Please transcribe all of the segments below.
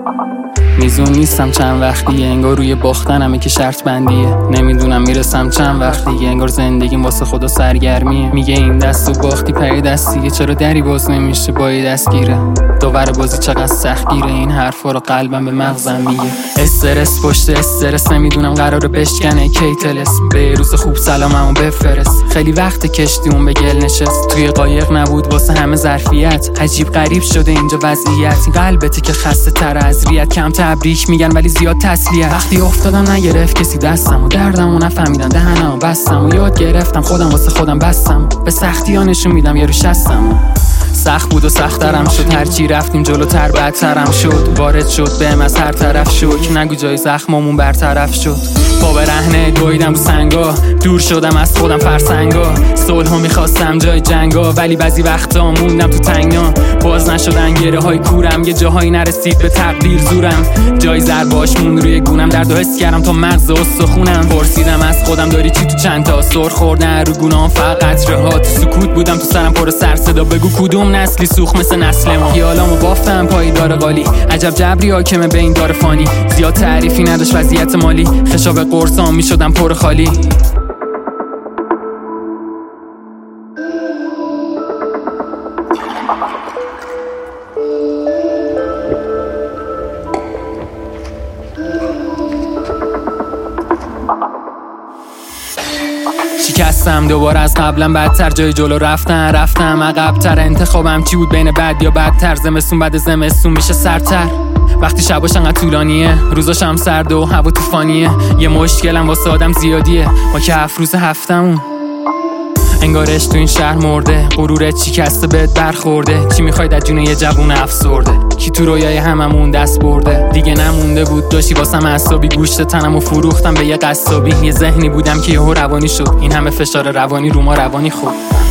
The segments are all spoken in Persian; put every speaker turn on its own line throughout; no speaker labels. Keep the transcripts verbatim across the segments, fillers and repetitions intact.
میزون نیستم چند وقت دیگه، انگار روی باختنمه که شرط بندیه. نمیدونم میرسم چند وقت دیگه، انگار زندگیم واسه خدا سرگرمیه. میگه این دست و باختی پری دستیه، چرا دری باز نمیشه با یه دستگیره. داور بازی چقدر سختگیره، این حرفا رو قلبم به مغزم میگه. استرس پشت استرس، نمیدونم قراره بشکنه کی طلسم. به روز خوب سلاممو بفرست، خیلی وقت کشتیمون به گل نشست. توی قایق نبود واسه همه ظرفیت، عجیب غریب شده اینجا وضعیت. این قلبته که خسته تر از ریت، کم تبریک میگن ولی زیاد تسلیت. وقتی افتادم نگرفت کسی دستم و دردمو نفهمیدن دهنمو بستم و یاد گرفتم خودم واسه خودم بستم. به سختی ها نشون میدم یه رو شستم. سخت بود و سخت‌ترم شد، هرچی رفتیم جلوتر بدترم شد. وارد شد بهم از هر طرف شوک، نگو جای زخممون برطرف شد. پا به رهنه دویدم رو سنگا، دور شدم از خودم فرسنگا. صلحو میخواستم جای جنگا، ولی بعضی وقتا موندم تو تنگنا. باز نشدن گره های کورم، یه جاهایی نرسید به تقدیر زورم. جای ضرباش موند روی گونم، درد و حس کردم تا مغز استخونم. پرسیدم از خودم داری چی تو چند تا سر خوردن رو گونام، فقط رها تو سکوت بودم، تو سرم پر سر صدا. بگو کدوم نسلی سوخ مثل نسل ما. خیالامو بافتم پای دار قالی، عجب جبری حاکمه به این دار فانی. زیاد تعریفی نداشت وضعیت مالی، خشاب قرصام میشدم پر خالی. شکستم دوباره از قبلم بدتر، جای جلو رفتن رفتم عقب‌تر. انتخابم چی بود بین بد یا بدتر؟ زمستون بعد زمستون میشه سرتر. وقتی شباش انقدر طولانیه، روزاشم سرد و هوا طوفانیه. یه مشکلم واسه آدم زیادیه، ما که هفت روز هفتمون. انگارش تو این شهر مرده، غرورت شکسته بهت برخورده. چی میخواید از جون یه جوون افسرده؟ کی تو رویای هممون دست برده؟ دیگه نمونده بود داشتی واسم عصابی، گوشت تنمو فروختم به یه قصابی. یه ذهنی بودم که یهو روانی شد، این همه فشار روانی رو ما روانی خود.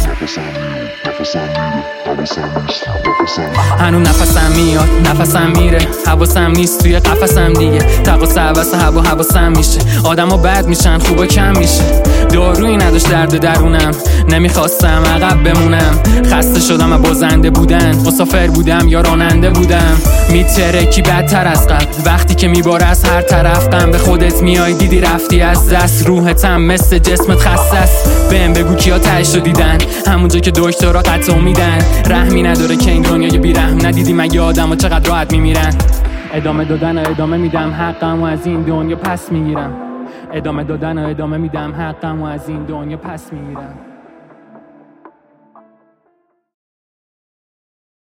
هنو نفسم میاد نفسم میره، حواسم نیست توی قفسم دیگه. تقاس عوض هوا حواسم میشه، آدما بد میشن خوبا کم میشه. دارویی نداشت درد درونم، نمیخواستم عقب بمونم. خسته شدم بازنده بودن، مسافر بودم یا راننده بودم. میترکی بدتر از قبل، وقتی که میباره از هر طرف. غم به خودت میای دیدی رفتی از دست، روحتم مثل جسمت خسته است. بهم بگو کیا تهشو دیدن، همونجا که دکترها قطع میدن. رحمی نداره که این دنیای بیرحم، ندیدی مگه آدما چقدر راحت میمیرن. ادامه دادن و ادامه میدم، حقمو از این دنیا پس میگیرم. ادامه دادن و ادامه میدم، حقمو از این دنیا پس میگیرم.